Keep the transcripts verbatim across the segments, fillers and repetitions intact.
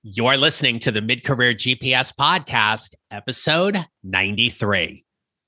You're listening to the Mid-Career G P S Podcast, episode ninety-three.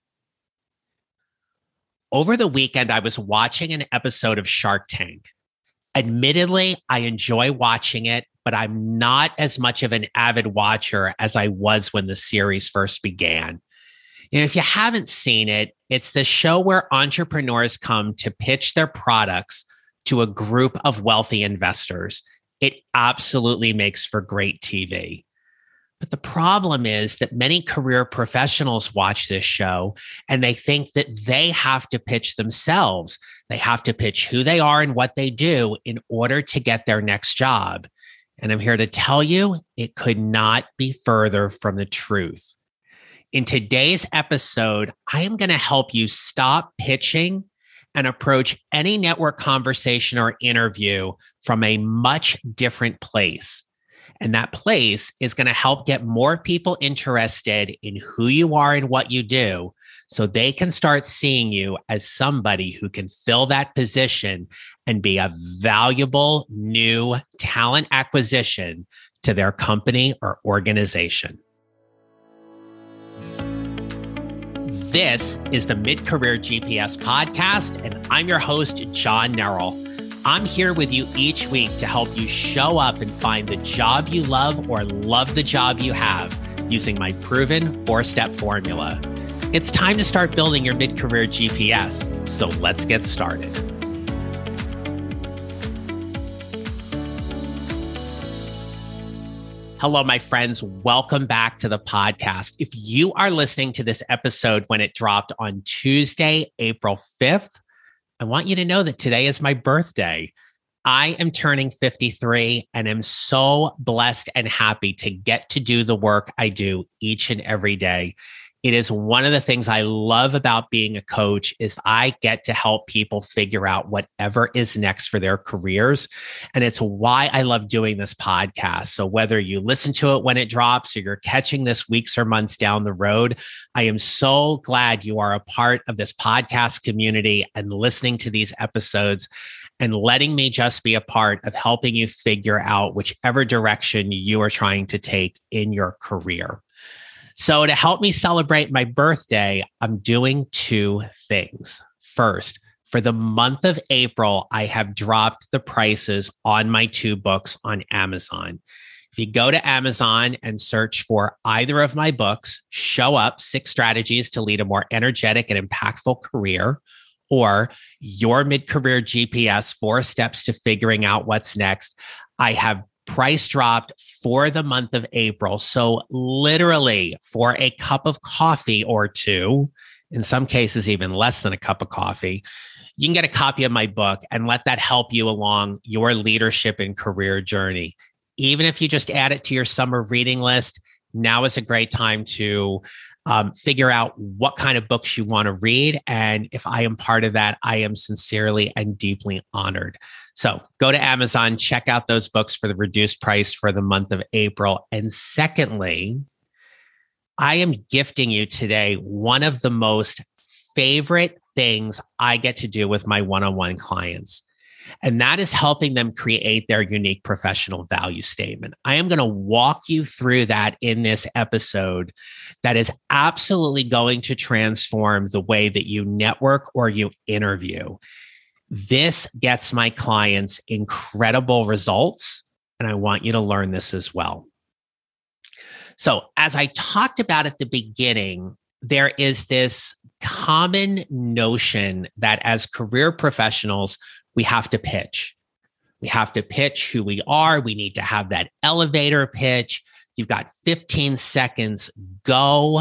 Over the weekend, I was watching an episode of Shark Tank. Admittedly, I enjoy watching it, but I'm not as much of an avid watcher as I was when the series first began. You know, if you haven't seen it, it's the show where entrepreneurs come to pitch their products to a group of wealthy investors. It absolutely makes for great T V. But the problem is that many career professionals watch this show and they think that they have to pitch themselves. They have to pitch who they are and what they do in order to get their next job. And I'm here to tell you, it could not be further from the truth. In today's episode, I am going to help you stop pitching and approach any network conversation or interview from a much different place. And that place is going to help get more people interested in who you are and what you do, so they can start seeing you as somebody who can fill that position and be a valuable new talent acquisition to their company or organization. This is the Mid-Career G P S Podcast, and I'm your host, John Nerrell. I'm here with you each week to help you show up and find the job you love or love the job you have using my proven four-step formula. It's time to start building your mid-career G P S, so let's get started. Hello, my friends. Welcome back to the podcast. If you are listening to this episode when it dropped on Tuesday, April fifth, I want you to know that today is my birthday. I am turning fifty-three and am so blessed and happy to get to do the work I do each and every day. It is one of the things I love about being a coach is I get to help people figure out whatever is next for their careers. And it's why I love doing this podcast. So whether you listen to it when it drops or you're catching this weeks or months down the road, I am so glad you are a part of this podcast community and listening to these episodes and letting me just be a part of helping you figure out whichever direction you are trying to take in your career. So to help me celebrate my birthday, I'm doing two things. First, for the month of April, I have dropped the prices on my two books on Amazon. If you go to Amazon and search for either of my books, Show Up, Six Strategies to Lead a More Energetic and Impactful Career, or Your Mid-Career G P S, Four Steps to Figuring Out What's Next, I have price dropped for the month of April. So literally for a cup of coffee or two, in some cases, even less than a cup of coffee, you can get a copy of my book and let that help you along your leadership and career journey. Even if you just add it to your summer reading list, now is a great time to um, figure out what kind of books you want to read. And if I am part of that, I am sincerely and deeply honored. So go to Amazon, check out those books for the reduced price for the month of April. And secondly, I am gifting you today one of the most favorite things I get to do with my one-on-one clients. And that is helping them create their unique professional value statement. I am going to walk you through that in this episode that is absolutely going to transform the way that you network or you interview. This gets my clients incredible results, and I want you to learn this as well. So, as I talked about at the beginning, there is this common notion that as career professionals, we have to pitch. We have to pitch who we are. We need to have that elevator pitch. You've got fifteen seconds, go.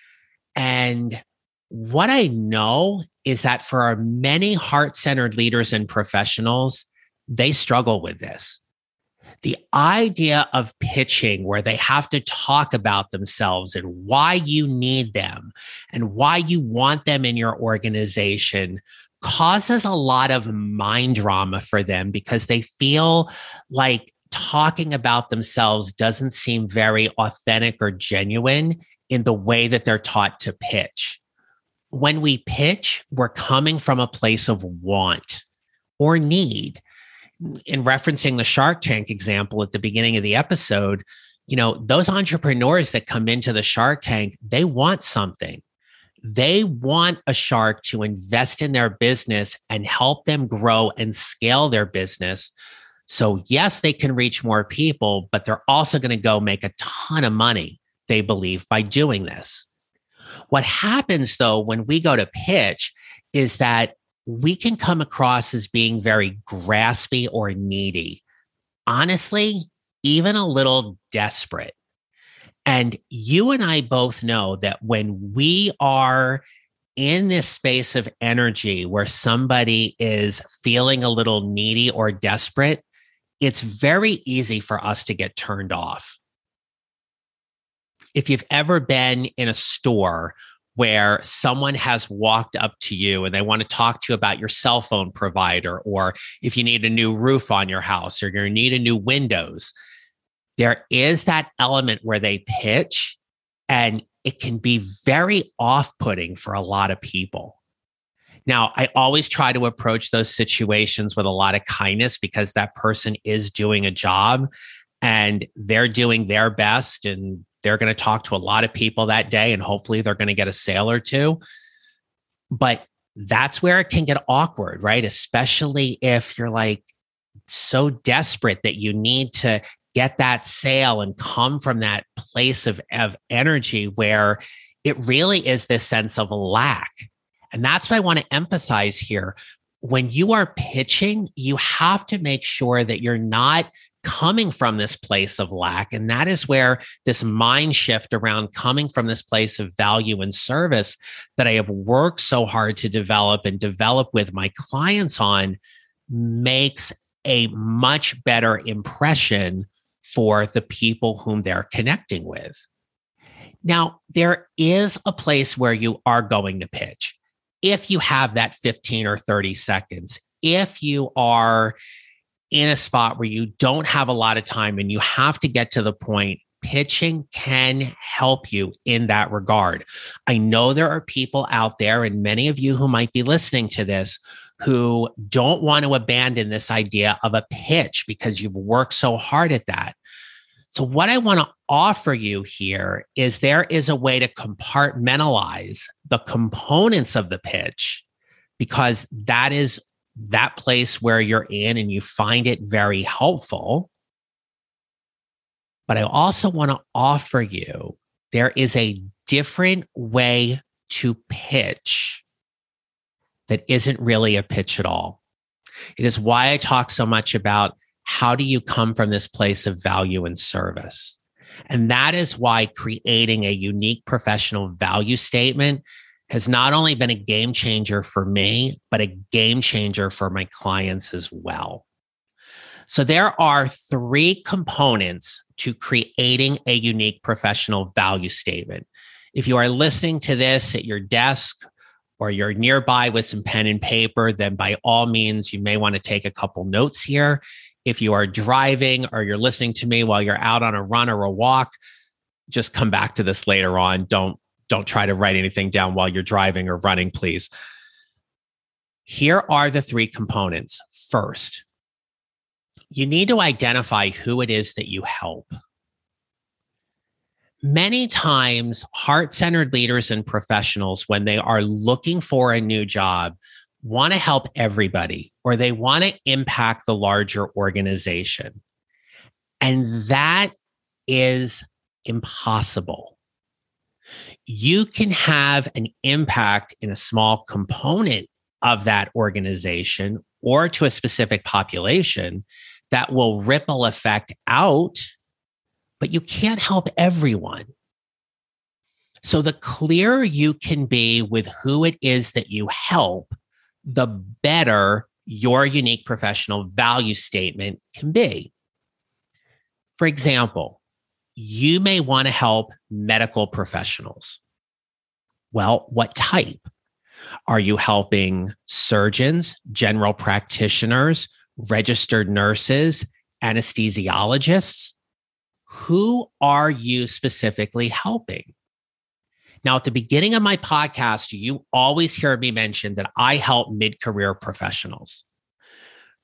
And what I know is that for our many heart-centered leaders and professionals, they struggle with this. The idea of pitching where they have to talk about themselves and why you need them and why you want them in your organization causes a lot of mind drama for them because they feel like talking about themselves doesn't seem very authentic or genuine in the way that they're taught to pitch. When we pitch, we're coming from a place of want or need. in referencing the Shark Tank example at the beginning of the episode, you know, those entrepreneurs that come into the Shark Tank, they want something. They want a shark to invest in their business and help them grow and scale their business. So yes, they can reach more people, but they're also going to go make a ton of money, they believe, by doing this. What happens though, when we go to pitch, is that we can come across as being very graspy or needy. Honestly, even a little desperate. And you and I both know that when we are in this space of energy where somebody is feeling a little needy or desperate, it's very easy for us to get turned off. If you've ever been in a store where someone has walked up to you and they want to talk to you about your cell phone provider, or if you need a new roof on your house or you need a new windows, there is that element where they pitch, and it can be very off-putting for a lot of people. Now, I always try to approach those situations with a lot of kindness, because that person is doing a job and they're doing their best, and they're going to talk to a lot of people that day, and hopefully they're going to get a sale or two. But that's where it can get awkward, right? Especially if you're like so desperate that you need to get that sale and come from that place of, of energy where it really is this sense of lack. And that's what I want to emphasize here. When you are pitching, you have to make sure that you're not coming from this place of lack. And that is where this mind shift around coming from this place of value and service that I have worked so hard to develop and develop with my clients on makes a much better impression for the people whom they're connecting with. Now, there is a place where you are going to pitch. If you have that fifteen or thirty seconds, if you are in a spot where you don't have a lot of time and you have to get to the point, pitching can help you in that regard. I know there are people out there, and many of you who might be listening to this, who don't want to abandon this idea of a pitch because you've worked so hard at that. So what I want to offer you here is there is a way to compartmentalize the components of the pitch, because that is that place where you're in and you find it very helpful. But I also want to offer you, there is a different way to pitch that isn't really a pitch at all. It is why I talk so much about how do you come from this place of value and service. And that is why creating a unique professional value statement has not only been a game changer for me, but a game changer for my clients as well. So there are three components to creating a unique professional value statement. If you are listening to this at your desk or you're nearby with some pen and paper, then by all means, you may want to take a couple notes here. If you are driving or you're listening to me while you're out on a run or a walk, just come back to this later on. Don't Don't try to write anything down while you're driving or running, please. Here are the three components. First, you need to identify who it is that you help. Many times, heart-centered leaders and professionals, when they are looking for a new job, want to help everybody, or they want to impact the larger organization. And that is impossible. You can have an impact in a small component of that organization or to a specific population that will ripple effect out, but you can't help everyone. So the clearer you can be with who it is that you help, the better your unique professional value statement can be. For example, you may want to help medical professionals. Well, what type? Are you helping surgeons, general practitioners, registered nurses, anesthesiologists? Who are you specifically helping? Now, at the beginning of my podcast, you always hear me mention that I help mid-career professionals.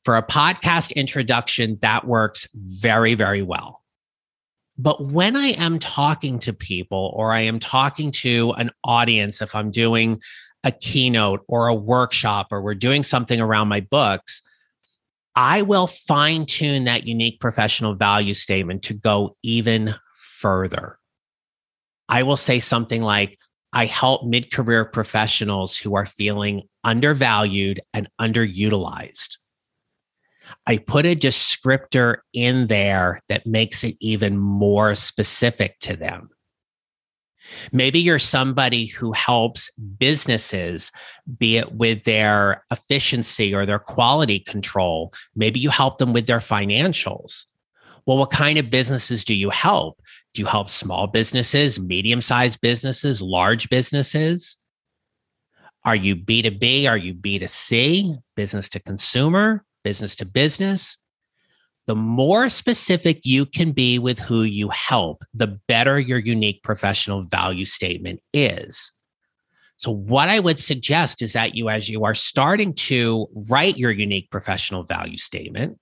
For a podcast introduction, that works very, very well. But when I am talking to people or I am talking to an audience, if I'm doing a keynote or a workshop or we're doing something around my books, I will fine tune that unique professional value statement to go even further. I will say something like, I help mid-career professionals who are feeling undervalued and underutilized. I put a descriptor in there that makes it even more specific to them. Maybe you're somebody who helps businesses, be it with their efficiency or their quality control. Maybe you help them with their financials. Well, what kind of businesses do you help? Do you help small businesses, medium-sized businesses, large businesses? Are you B two B? Are you B two C? Business to consumer? Business to business? The more specific you can be with who you help, the better your unique professional value statement is. So what I would suggest is that you, as you are starting to write your unique professional value statement,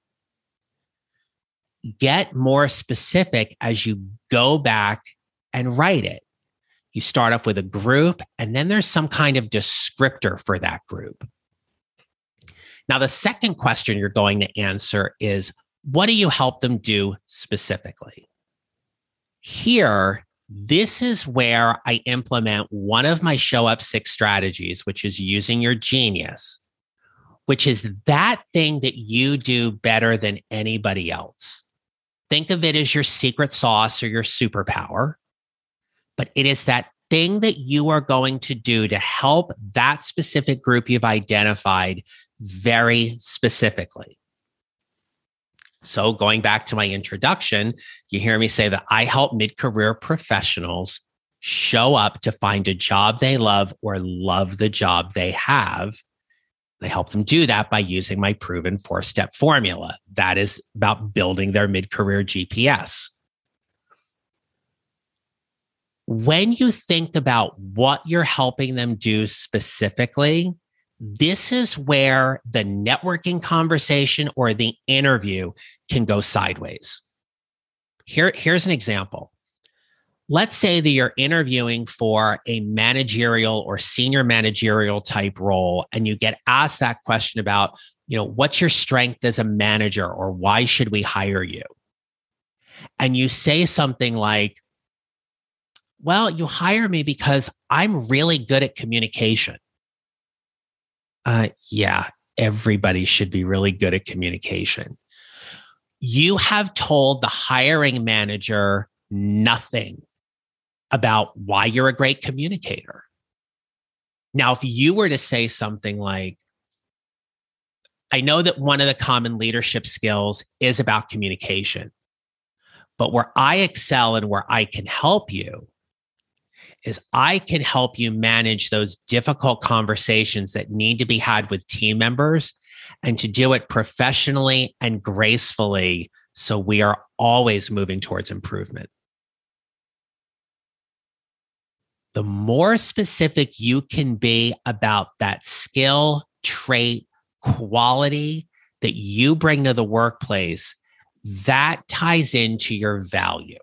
get more specific as you go back and write it. You start off with a group, and then there's some kind of descriptor for that group. Now, the second question you're going to answer is, what do you help them do specifically? Here, this is where I implement one of my Show Up Six strategies, which is using your genius, which is that thing that you do better than anybody else. Think of it as your secret sauce or your superpower, but it is that thing that you are going to do to help that specific group you've identified very specifically. So going back to my introduction, you hear me say that I help mid-career professionals show up to find a job they love or love the job they have. I help them do that by using my proven four-step formula. That is about building their mid-career G P S. When you think about what you're helping them do specifically, this is where the networking conversation or the interview can go sideways. Here, here's an example. Let's say that you're interviewing for a managerial or senior managerial type role, and you get asked that question about, you know, what's your strength as a manager, or why should we hire you? And you say something like, well, you hire me because I'm really good at communication. Uh, yeah, everybody should be really good at communication. You have told the hiring manager nothing about why you're a great communicator. Now, if you were to say something like, I know that one of the common leadership skills is about communication, but where I excel and where I can help you is I can help you manage those difficult conversations that need to be had with team members, and to do it professionally and gracefully, so we are always moving towards improvement. The more specific you can be about that skill, trait, quality that you bring to the workplace, that ties into your value.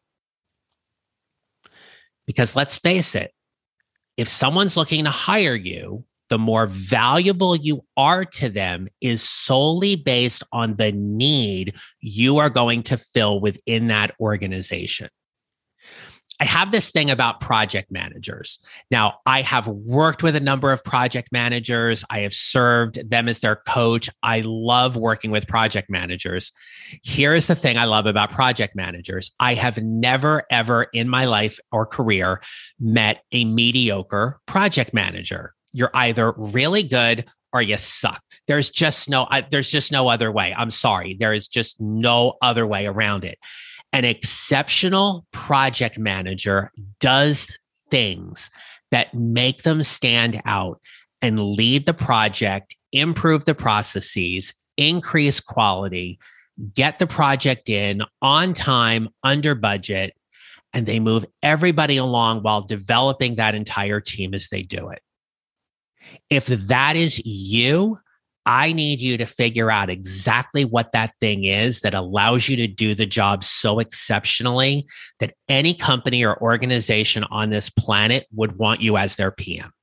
Because let's face it, if someone's looking to hire you, the more valuable you are to them is solely based on the need you are going to fill within that organization. I have this thing about project managers. Now, I have worked with a number of project managers. I have served them as their coach. I love working with project managers. Here's the thing I love about project managers. I have never, ever in my life or career met a mediocre project manager. You're either really good or you suck. There's just no, there's just no other way. I'm sorry. There is just no other way around it. An exceptional project manager does things that make them stand out and lead the project, improve the processes, increase quality, get the project in on time, under budget, and they move everybody along while developing that entire team as they do it. If that is you, I need you to figure out exactly what that thing is that allows you to do the job so exceptionally that any company or organization on this planet would want you as their P M.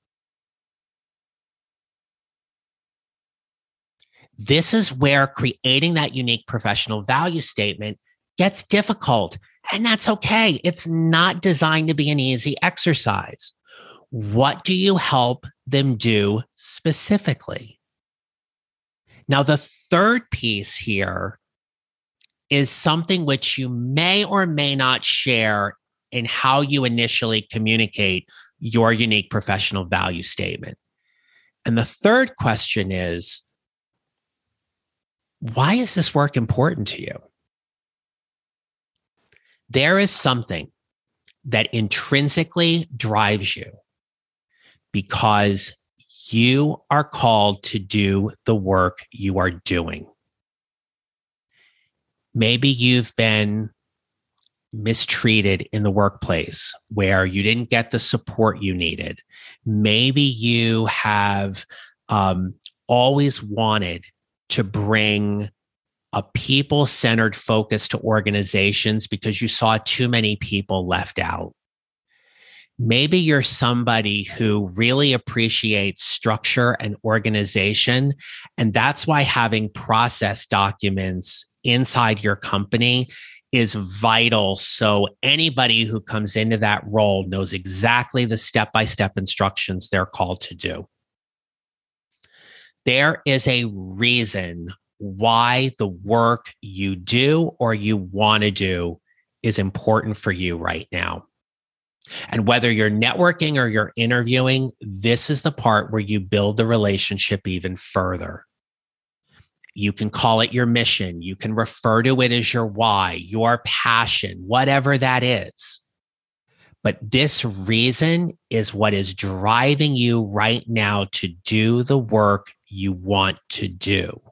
This is where creating that unique professional value statement gets difficult, and that's okay. It's not designed to be an easy exercise. What do you help them do specifically? Now, the third piece here is something which you may or may not share in how you initially communicate your unique professional value statement. And the third question is, why is this work important to you? There is something that intrinsically drives you because you are called to do the work you are doing. Maybe you've been mistreated in the workplace where you didn't get the support you needed. Maybe you have um, always wanted to bring a people-centered focus to organizations because you saw too many people left out. Maybe you're somebody who really appreciates structure and organization, and that's why having process documents inside your company is vital. So anybody who comes into that role knows exactly the step-by-step instructions they're called to do. There is a reason why the work you do or you want to do is important for you right now. And whether you're networking or you're interviewing, this is the part where you build the relationship even further. You can call it your mission. You can refer to it as your why, your passion, whatever that is. But this reason is what is driving you right now to do the work you want to do.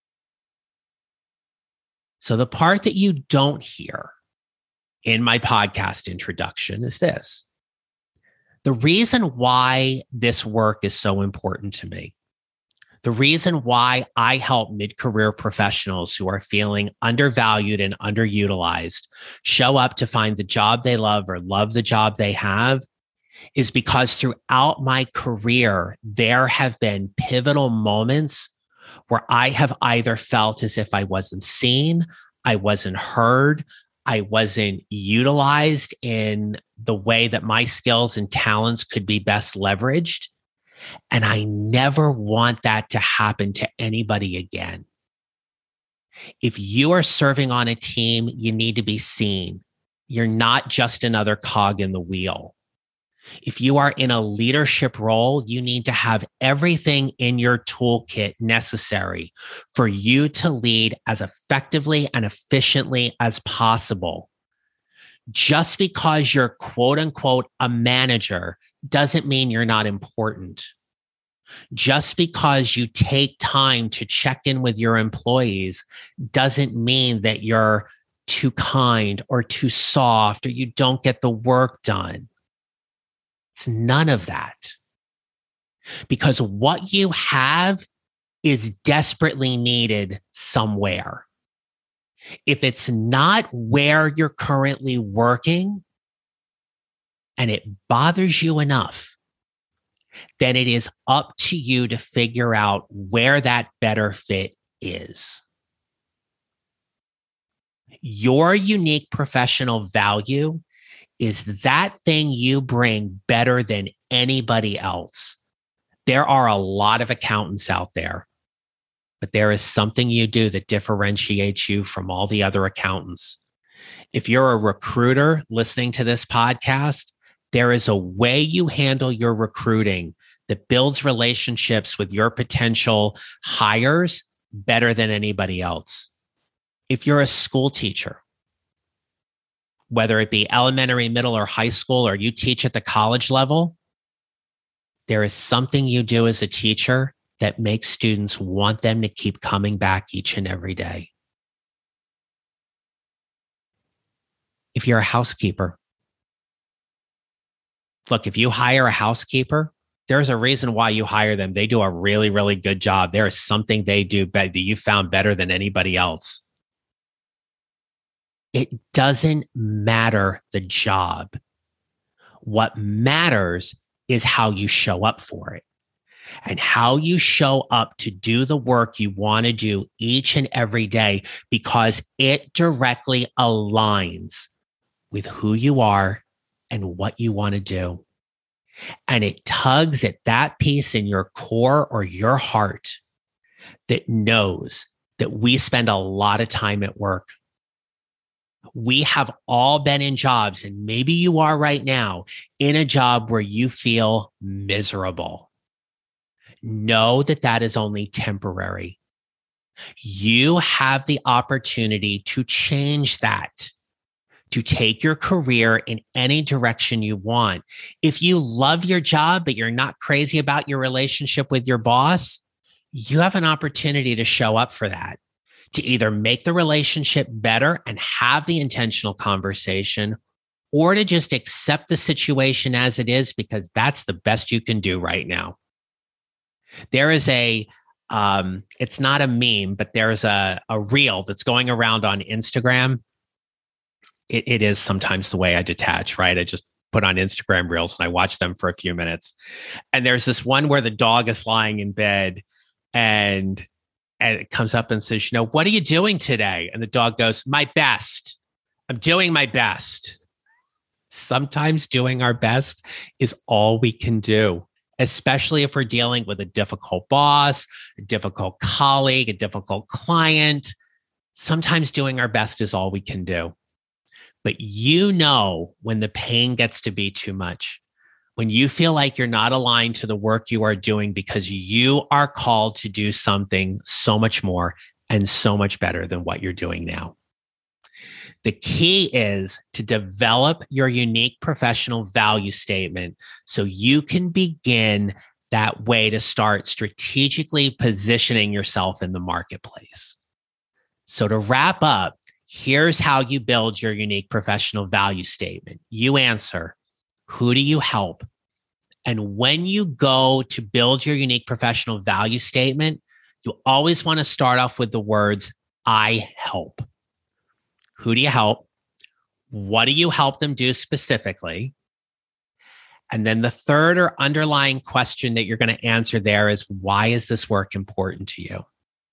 So the part that you don't hear in my podcast introduction is this. The reason why this work is so important to me, the reason why I help mid-career professionals who are feeling undervalued and underutilized show up to find the job they love or love the job they have is because throughout my career, there have been pivotal moments where I have either felt as if I wasn't seen, I wasn't heard, I wasn't utilized in the way that my skills and talents could be best leveraged. And I never want that to happen to anybody again. If you are serving on a team, you need to be seen. You're not just another cog in the wheel. If you are in a leadership role, you need to have everything in your toolkit necessary for you to lead as effectively and efficiently as possible. Just because you're quote unquote a manager doesn't mean you're not important. Just because you take time to check in with your employees doesn't mean that you're too kind or too soft or you don't get the work done. It's none of that. Because what you have is desperately needed somewhere. If it's not where you're currently working and it bothers you enough, then it is up to you to figure out where that better fit is. Your unique professional value is that thing you bring better than anybody else. There are a lot of accountants out there, but there is something you do that differentiates you from all the other accountants. If you're a recruiter listening to this podcast, there is a way you handle your recruiting that builds relationships with your potential hires better than anybody else. If you're a school teacher, whether it be elementary, middle, or high school, or you teach at the college level, there is something you do as a teacher that makes students want them to keep coming back each and every day. If you're a housekeeper, look, if you hire a housekeeper there's a reason why you hire them. They do a really, really good job. There is something they do that you found better than anybody else. It doesn't matter the job. What matters is how you show up for it and how you show up to do the work you want to do each and every day, because it directly aligns with who you are and what you want to do. And it tugs at that piece in your core or your heart that knows that we spend a lot of time at work. We have all been in jobs, and maybe you are right now in a job where you feel miserable. Know that that is only temporary. You have the opportunity to change that, to take your career in any direction you want. If you love your job, but you're not crazy about your relationship with your boss, you have an opportunity to show up for that, to either make the relationship better and have the intentional conversation, or to just accept the situation as it is, because that's the best you can do right now. There is a, um, it's not a meme, but there's a, a reel that's going around on Instagram. It, it is sometimes the way I detach, right? I just put on Instagram reels and I watch them for a few minutes. And there's this one where the dog is lying in bed and, and it comes up and says, you know, what are you doing today? And the dog goes, my best. I'm doing my best. Sometimes doing our best is all we can do, especially if we're dealing with a difficult boss, a difficult colleague, a difficult client. Sometimes doing our best is all we can do. But you know when the pain gets to be too much, when you feel like you're not aligned to the work you are doing because you are called to do something so much more and so much better than what you're doing now. The key is to develop your unique professional value statement so you can begin that way to start strategically positioning yourself in the marketplace. So to wrap up, here's how you build your unique professional value statement. You answer, who do you help? And when you go to build your unique professional value statement, you always want to start off with the words, I help. Who do you help? What do you help them do specifically? And then the third or underlying question that you're going to answer there is, why is this work important to you?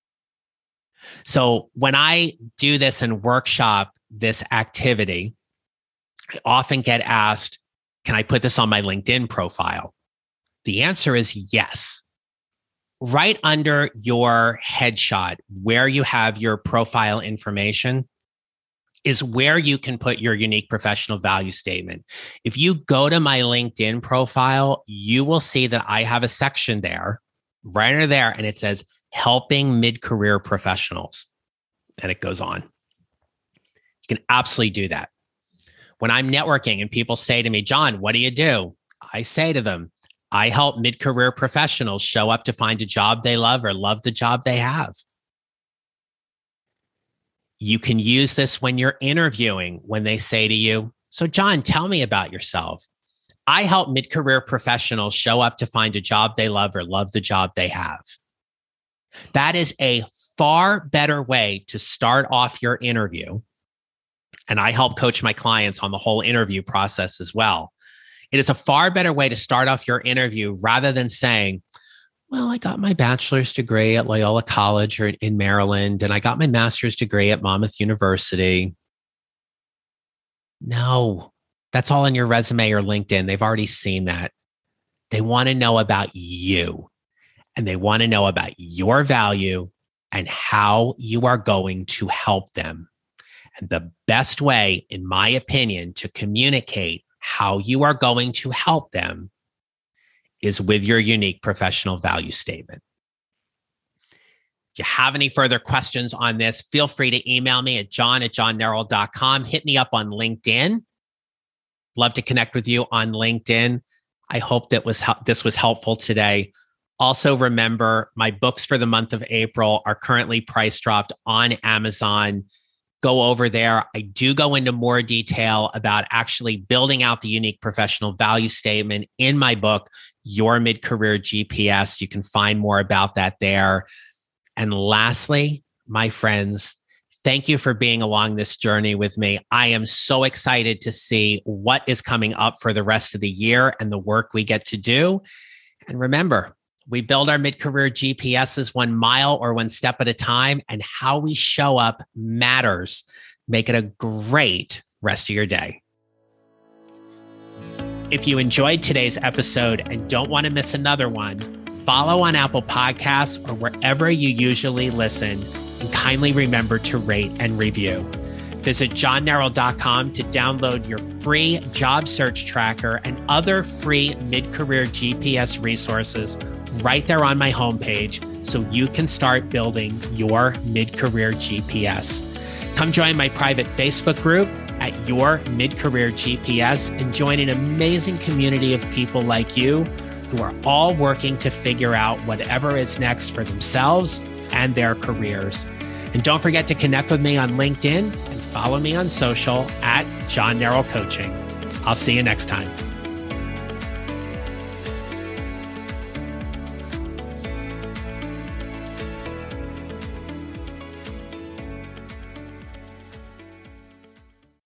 So when I do this and workshop this activity, I often get asked, can I put this on my LinkedIn profile? The answer is yes. Right under your headshot, where you have your profile information, is where you can put your unique professional value statement. If you go to my LinkedIn profile, you will see that I have a section there, right under there, and it says helping mid-career professionals. And it goes on. You can absolutely do that. When I'm networking and people say to me, John, what do you do? I say to them, I help mid-career professionals show up to find a job they love or love the job they have. You can use this when you're interviewing, when they say to you, so John, tell me about yourself. I help mid-career professionals show up to find a job they love or love the job they have. That is a far better way to start off your interview. And I help coach my clients on the whole interview process as well. It is a far better way to start off your interview rather than saying, well, I got my bachelor's degree at Loyola College or in Maryland, and I got my master's degree at Monmouth University. No, that's all on your resume or LinkedIn. They've already seen that. They want to know about you, and they want to know about your value and how you are going to help them. And the best way, in my opinion, to communicate how you are going to help them is with your unique professional value statement. If you have any further questions on this, feel free to email me at john at john neral dot com. Hit me up on LinkedIn. Love to connect with you on LinkedIn. I hope that was this was helpful today. Also, remember, my books for the month of April are currently price dropped on Amazon. go over there. I do go into more detail about actually building out the unique professional value statement in my book, Your Mid-Career G P S. You can find more about that there. And lastly, my friends, thank you for being along this journey with me. I am so excited to see what is coming up for the rest of the year and the work we get to do. And remember, we build our mid-career G P Ss one mile or one step at a time, and how we show up matters. Make it a great rest of your day. If you enjoyed today's episode and don't want to miss another one, follow on Apple Podcasts or wherever you usually listen, and kindly remember to rate and review. Visit john neral dot com to download your free job search tracker and other free mid-career G P S resources right there on my homepage so you can start building your mid-career G P S. Come join my private Facebook group at Your Mid-Career G P S and join an amazing community of people like you who are all working to figure out whatever is next for themselves and their careers. And don't forget to connect with me on LinkedIn and follow me on social at John Neral Coaching. I'll see you next time.